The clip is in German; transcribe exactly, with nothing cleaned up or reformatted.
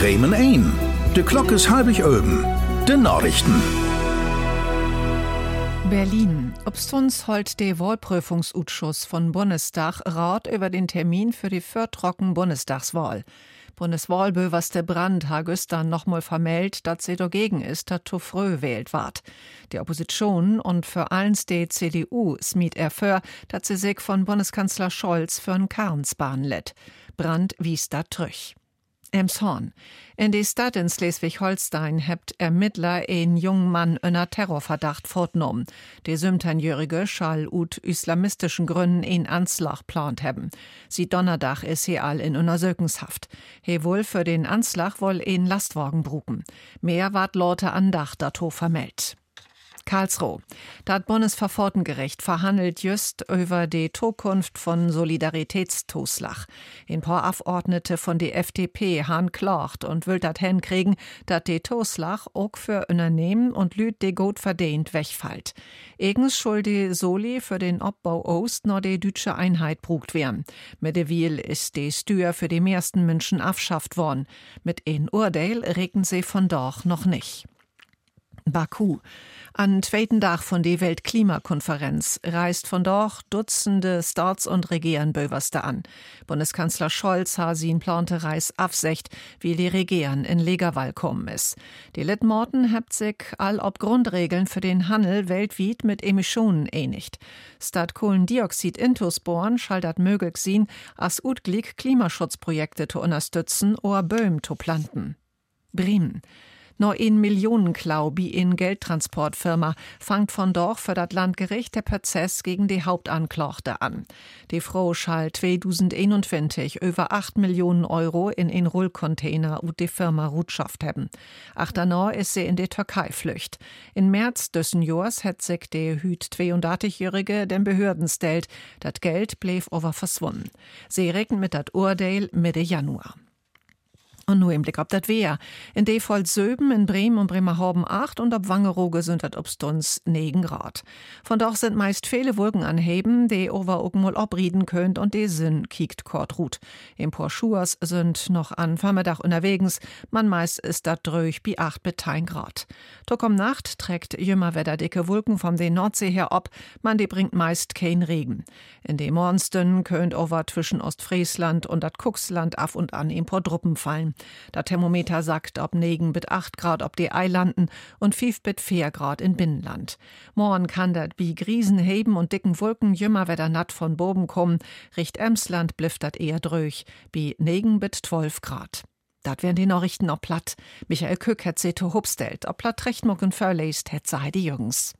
Bremen ein. De Glock is halbig öben. De Nachrichten. Berlin. Obstuns holt der Wahlprüfungsausschuss von Bundestag Rat über den Termin für die viertrocken Bundestagswahl. Bundeswahlböverste Brandt ha gestern nochmal vermeldet, dass sie dagegen ist, dass zu früh wählt ward. Die Opposition und für allens die C D U smiet er für, dass sie sich von Bundeskanzler Scholz für einen Karnsbahn lädt. Brandt wies dat trüch. Emshorn. In die Stadt in Schleswig-Holstein hebt Ermittler einen jungen Mann unter Terrorverdacht fortgenommen. Der siebzehnjährige schall ut islamistischen Gründen einen Anschlag plant haben. Sie Donnerdag ist he all in Untersuchungshaft. He wohl für den Anschlag wohl einen Lastwagen bruken. Mehr ward Leute Andacht dato vermeldt. Karlsruhe. Das Bundesverfassungsgericht verhandelt just über die Zukunft von Solidaritätstoslach. Ein paar Abgeordnete von der F D P han klagt und will dat hinkriegen, dass die Toslach auch für Unternehmen und Lüd die gut verdient wegfällt. Eigens schuld die Soli für den Abbau Ost noch die deutsche Einheit brugt werden. Mittlerweile ist die Steuer für die meisten Menschen abschafft worden. Mit ein Urteil regen sie von doch noch nicht. Baku. An zweiten Tag von der Weltklimakonferenz reist von dort Dutzende Staats- und Regierenböverste an. Bundeskanzler Scholz ha sin plante Reis afsecht, wie die Regieren in Legerwall kommen ist. Die Littmorten hebt sich all ob Grundregeln für den Handel weltweit mit Emissionen einigt. Statt Kohlendioxid intusborn schall dat möglich sein, as utglick Klimaschutzprojekte zu unterstützen oder Böhm zu planten. Bremen. Nur in Millionenklau wie in Geldtransportfirma fangt von dort für das Landgericht der Prozess gegen die Hauptanklagte an. Die Frau schall zweitausendeinundzwanzig über acht Millionen Euro in ein Rollcontainer und die Firma Rutschaft haben. Achterno ist sie in die Türkei flücht. In März dessen Jahres hat sich der hüt zweiunddreißigjährige den Behörden stellt. Das Geld blieb aber verschwunden. Sie rechnen mit dat Urteil Mitte Januar. Und nur im Blick ob dat Wehr. In de voll Söben, in Bremen und Bremerhaven acht und ab Wangerooge sind dat obstuns negen Grad. Von doch sind meist viele Wolken anheben, de over mal obrieden könnt und de sind kiekt kort ruht. Im Porschurs sind noch an Vormittag unterwegs, man meist ist dat dröch bi acht bis zehn Grad. To kom Nacht trägt jümmer Wetter dicke Wolken vom den Nordsee her ob, man de bringt meist kein Regen. In de Morgenstunden könnt over zwischen Ostfriesland und dat Kuxland af und an im Druppen fallen. Der Thermometer sagt ob negen bis acht Grad ob die Eilanden und fünf bis vier Grad in Binnenland. Morgen kann dat bi Griesen heben und dicken Wolken jümmer wieder natt von Boben kommen. Richt Emsland blifft dat eher dröch, bi negen bis zwölf Grad. Dat wären die Nachrichten ob platt. Michael Kück hat sie to hubstellt, ob platt recht morgen verlässt, hat sei die Jürgens.